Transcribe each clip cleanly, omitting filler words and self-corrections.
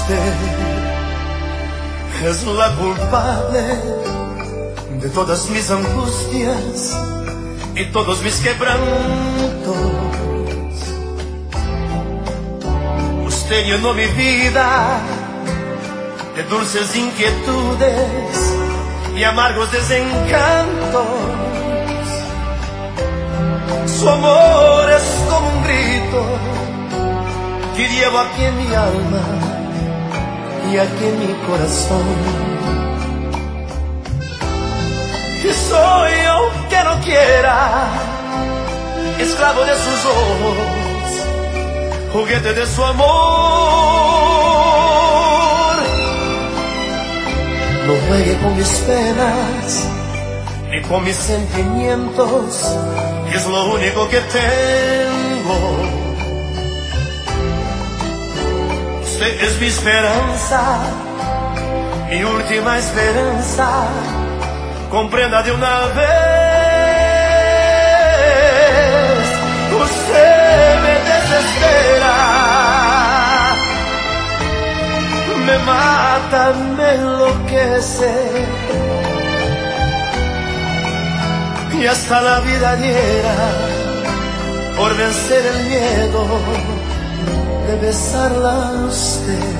usted es la culpable de todas mis angustias y todos mis quebrantos. Usted llenó mi vida de dulces inquietudes y amargos desencantos. Su amor es como un grito que llevo aquí en mi alma y aquí en mi corazón. Y soy, aunque no quiera, esclavo de sus ojos, juguete de su amor. No juegue con mis penas ni con mis sentimientos, que es lo único que tengo. Usted es mi esperanza, mi última esperanza. Comprenda de una vez, usted me desespera, me mata, me enloquece, y hasta la vida diera por vencer el miedo de besarla a usted.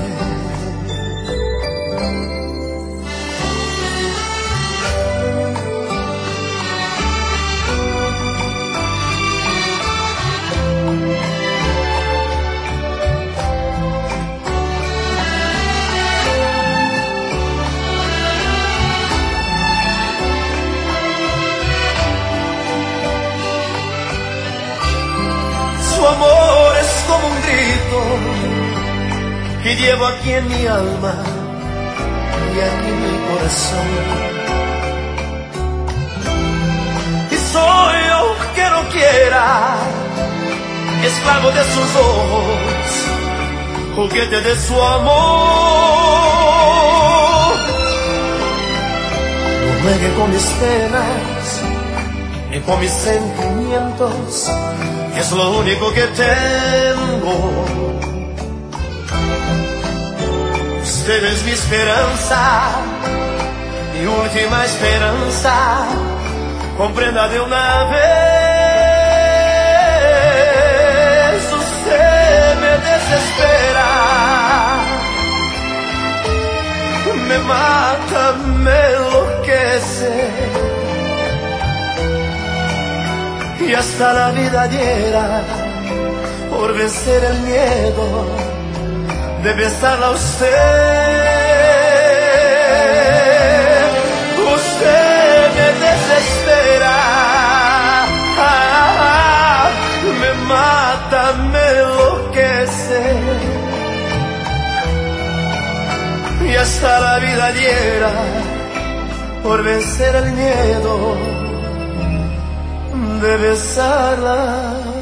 Su amor es como un grito que llevo aquí en mi alma y aquí en mi corazón. Y soy, aunque no quiera, esclavo de sus ojos, juguete de su amor. No juegue con mis penas ni con mis sentimientos, que es lo único que tengo. Usted es mi esperanza, mi última esperanza. Comprenda de una vez, usted me desespera, me mata, me enloquece, y hasta la vida diera por vencer el miedo de besarla a usted. Usted me desespera, me mata, me enloquece, y hasta la vida diera por vencer el miedo de besarla